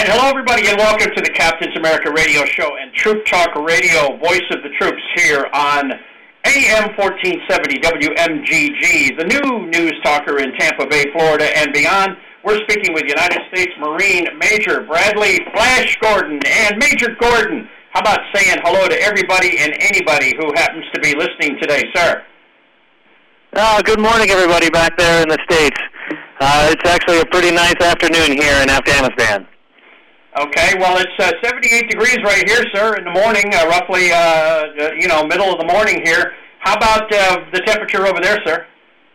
And hello, everybody, and welcome to the Captain's America Radio Show and Troop Talk Radio, Voice of the Troops, here on AM 1470 WMGG, the new news talker in Tampa Bay, Florida, and beyond. We're speaking with United States Marine Major Bradley Flash Gordon. And Major Gordon, how about saying hello to everybody and anybody who happens to be listening today, sir? Good morning, everybody back there in the States. It's actually a pretty nice afternoon here in Afghanistan. Okay, well, it's 78 degrees right here, sir, in the morning, roughly, middle of the morning here. How about the temperature over there, sir?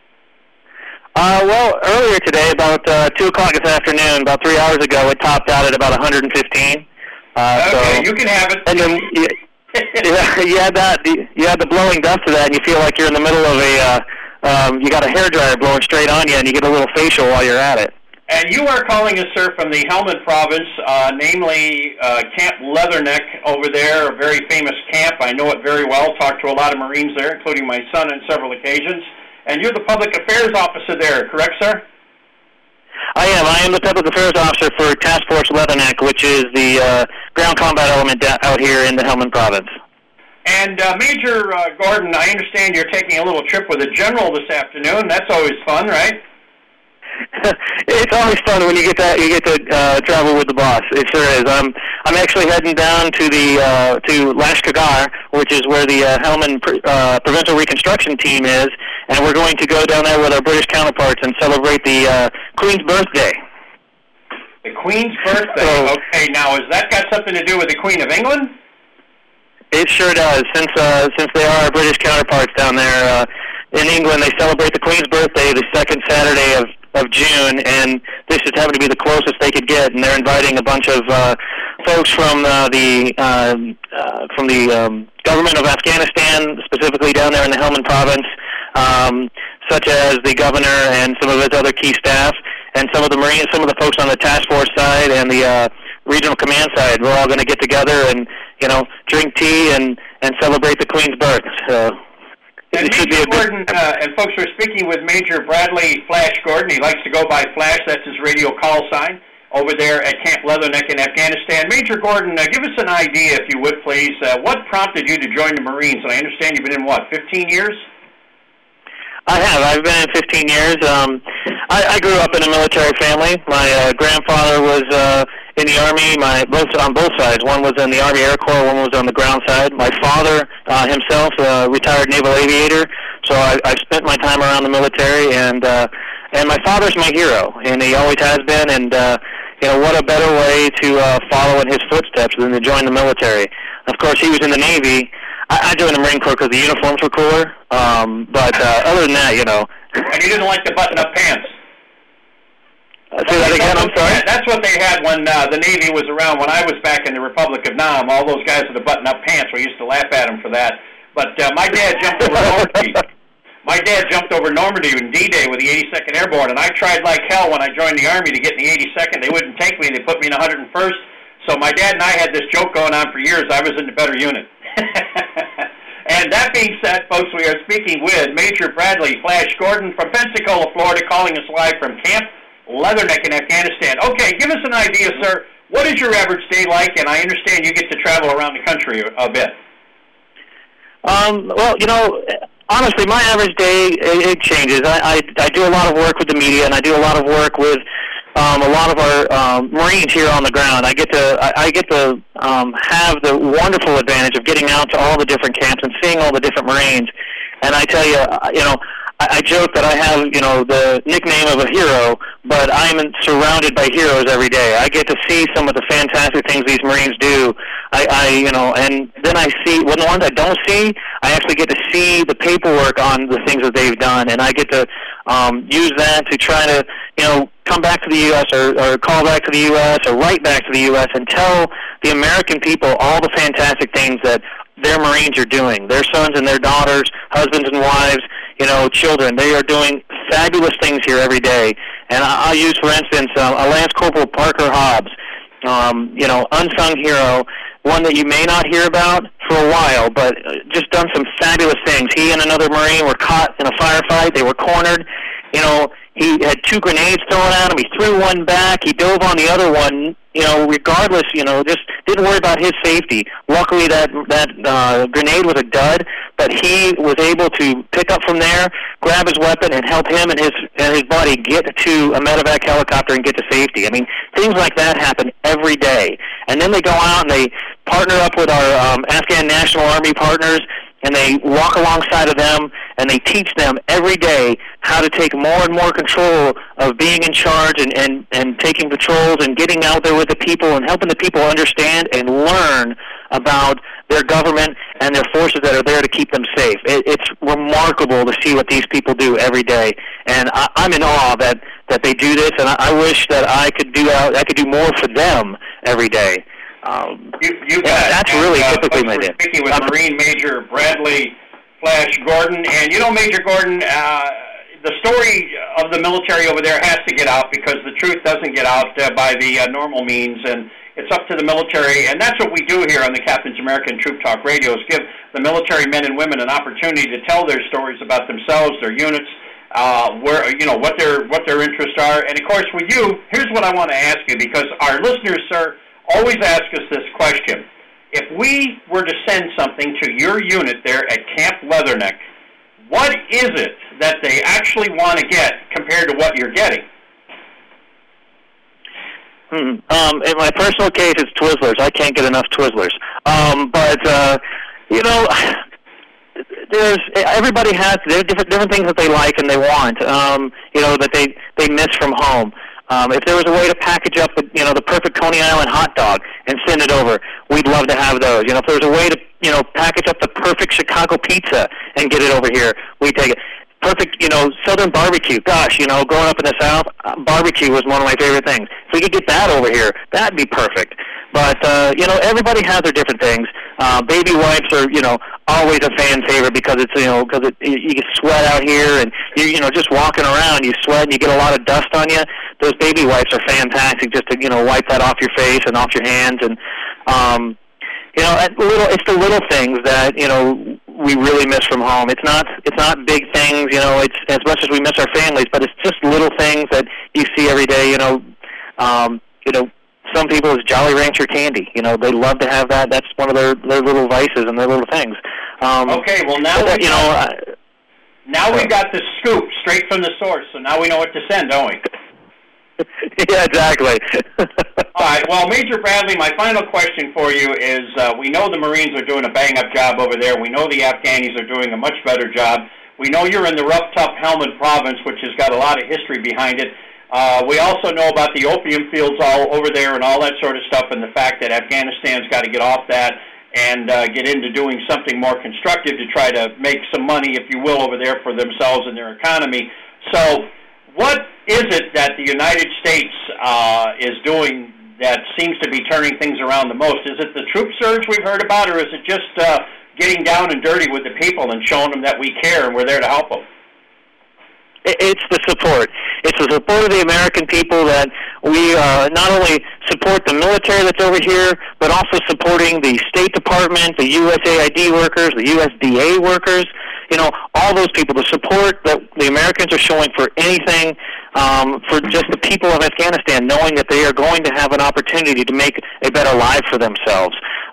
Well, earlier today, about 2 o'clock this afternoon, about 3 hours ago, it topped out at about 115. Okay, so, you can have it. And then you had the blowing dust of that, and you feel like you're in the middle of you got a hairdryer blowing straight on you, and you get a little facial while you're at it. And you are calling us, sir, from the Helmand province, namely Camp Leatherneck over there, a very famous camp. I know it very well, talked to a lot of Marines there, including my son on several occasions. And you're the public affairs officer there, correct, sir? I am the public affairs officer for Task Force Leatherneck, which is the ground combat element out here in the Helmand province. And Major Gordon, I understand you're taking a little trip with a general this afternoon. That's always fun, right? It's always fun when you get to travel with the boss. It sure is. I'm actually heading down to to Lashkargah, which is where the Helmand Provincial Reconstruction Team is, and we're going to go down there with our British counterparts and celebrate the Queen's birthday. The Queen's birthday. So, okay, now has that got something to do with the Queen of England? It sure does. Since they are our British counterparts down there in England, they celebrate the Queen's birthday the second Saturday of June, and this just happened to be the closest they could get, and they're inviting a bunch of folks from the government of Afghanistan, specifically down there in the Helmand province, such as the governor and some of his other key staff, and some of the Marines, some of the folks on the task force side and the regional command side. We're all going to get together and drink tea and celebrate the Queen's birth. So. And Major Gordon, and folks are speaking with Major Bradley Flash Gordon. He likes to go by Flash. That's his radio call sign over there at Camp Leatherneck in Afghanistan. Major Gordon, give us an idea, if you would, please. What prompted you to join the Marines? And I understand you've been in, 15 years? I have. I've been in 15 years. I grew up in a military family. My grandfather was in the Army, on both sides. One was in the Army Air Corps, one was on the ground side. My father himself, retired naval aviator, so I've spent my time around the military, and my father's my hero, and he always has been, and what a better way to follow in his footsteps than to join the military. Of course, he was in the Navy. I joined the Marine Corps because the uniforms were cooler, but other than that, And you didn't like the button-up pants? Say that again, I'm sorry? That's what they had when the Navy was around. When I was back in the Republic of Nam, all those guys with the button-up pants, we used to laugh at them for that. But my dad jumped over Normandy. My dad jumped over Normandy in D-Day with the 82nd Airborne, and I tried like hell when I joined the Army to get in the 82nd. They wouldn't take me. They put me in 101st. So my dad and I had this joke going on for years. I was in the better unit. And that being said, folks, we are speaking with Major Bradley Flash Gordon from Pensacola, Florida, calling us live from Camp Leatherneck in Afghanistan. Okay, give us an idea, sir. What is your average day like? And I understand you get to travel around the country a bit. Well, honestly, my average day, it changes. I do a lot of work with the media, and I do a lot of work with a lot of our Marines here on the ground. I get to have the wonderful advantage of getting out to all the different camps and seeing all the different Marines. And I tell you, I joke that I have, the nickname of a hero, but I'm surrounded by heroes every day. I get to see some of the fantastic things these Marines do. And then I see, when the ones I don't see, I actually get to see the paperwork on the things that they've done, and I get to use that to try to, come back to the U.S. or call back to the U.S. or write back to the U.S. and tell the American people all the fantastic things that their Marines are doing. Their sons and their daughters, husbands and wives, children. They are doing fabulous things here every day. And I'll use, for instance, a Lance Corporal Parker Hobbs, unsung hero, one that you may not hear about for a while, but just done some fabulous things. He and another Marine were caught in a firefight. They were cornered. He had 2 grenades thrown at him. He threw one back. He dove on the other one. Regardless, just didn't worry about his safety. Luckily, that grenade was a dud, but he was able to pick up from there, grab his weapon, and help him and his buddy get to a medevac helicopter and get to safety. I mean, things like that happen every day. And then they go out and they partner up with our Afghan National Army partners, and they walk alongside of them, and they teach them every day how to take more and more control of being in charge and taking patrols and getting out there with the people and helping the people understand and learn about their government and their forces that are there to keep them safe. It's remarkable to see what these people do every day, and I'm in awe that they do this, and I wish that I could do more for them every day. That's really typically my day. Speaking with Marine Major Bradley Flash Gordon, and Major Gordon, the story of the military over there has to get out because the truth doesn't get out by the normal means, and it's up to the military, and that's what we do here on the Captain's American Troop Talk Radio, is give the military men and women an opportunity to tell their stories about themselves, their units, what their interests are, and of course with you, here's what I want to ask you, because our listeners, sir, always ask us this question. If we were to send something to your unit there at Camp Leatherneck, what is it that they actually want to get compared to what you're getting? In my personal case, it's Twizzlers. I can't get enough Twizzlers. Everybody has different things that they like and they want, that they miss from home. If there was a way to package up the perfect Coney Island hot dog and send it over, we'd love to have those. If there was a way to package up the perfect Chicago pizza and get it over here, we'd take it. Perfect, Southern barbecue. Gosh, growing up in the South, barbecue was one of my favorite things. If we could get that over here, that'd be perfect. But, everybody has their different things. Baby wipes are, always a fan favorite because it's, you get sweat out here and, just walking around, you sweat and you get a lot of dust on you. Those baby wipes are fantastic just to, wipe that off your face and off your hands. And, it's the little things that, we really miss from home. It's not big things, it's as much as we miss our families, but it's just little things that you see every day, some people it's Jolly Rancher candy. They love to have that. That's one of their little vices and their little things. Okay, well now we've got the scoop straight from the source, so now we know what to send, don't we? Yeah, exactly. All right, well, Major Bradley, my final question for you is, we know the Marines are doing a bang-up job over there. We know the Afghanis are doing a much better job. We know you're in the rough, tough Helmand province, which has got a lot of history behind it. We also know about the opium fields all over there and all that sort of stuff, and the fact that Afghanistan's got to get off that and get into doing something more constructive to try to make some money, if you will, over there for themselves and their economy. So what is it that the United States is doing that seems to be turning things around the most? Is it the troop surge we've heard about, or is it just getting down and dirty with the people and showing them that we care and we're there to help them? It's the support. It's the support of the American people that we not only support the military that's over here, but also supporting the State Department, the USAID workers, the USDA workers, all those people, the support that the Americans are showing for anything, for just the people of Afghanistan, knowing that they are going to have an opportunity to make a better life for themselves.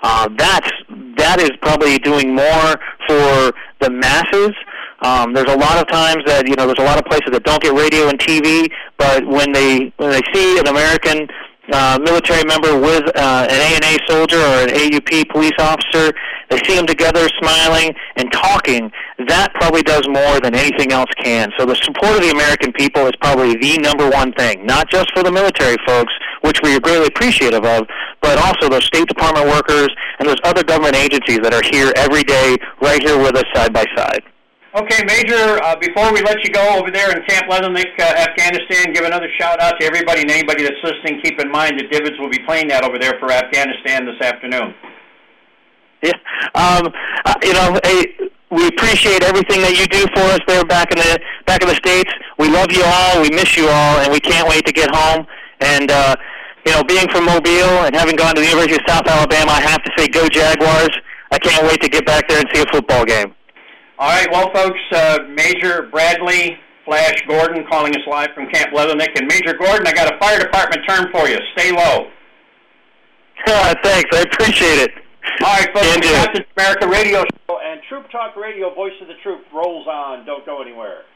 That is probably doing more for the masses. There's a lot of times that, there's a lot of places that don't get radio and TV, but when they see an American military member with an ANA soldier or an AUP police officer, they see them together smiling and talking, that probably does more than anything else can. So the support of the American people is probably the number one thing, not just for the military folks, which we are greatly appreciative of, but also those State Department workers and those other government agencies that are here every day, right here with us side by side. Okay, Major, before we let you go over there in Camp Leatherneck, Afghanistan, give another shout-out to everybody and anybody that's listening. Keep in mind that Divots will be playing that over there for Afghanistan this afternoon. Yeah, we appreciate everything that you do for us there back in the States. We love you all, we miss you all, and we can't wait to get home. And, being from Mobile and having gone to the University of South Alabama, I have to say go Jaguars. I can't wait to get back there and see a football game. All right, well, folks, Major Bradley Flash Gordon calling us live from Camp Leatherneck. And Major Gordon, I got a fire department term for you. Stay low. Thanks. I appreciate it. All right, folks. Captain America Radio Show and Troop Talk Radio, Voice of the Troop, rolls on. Don't go anywhere.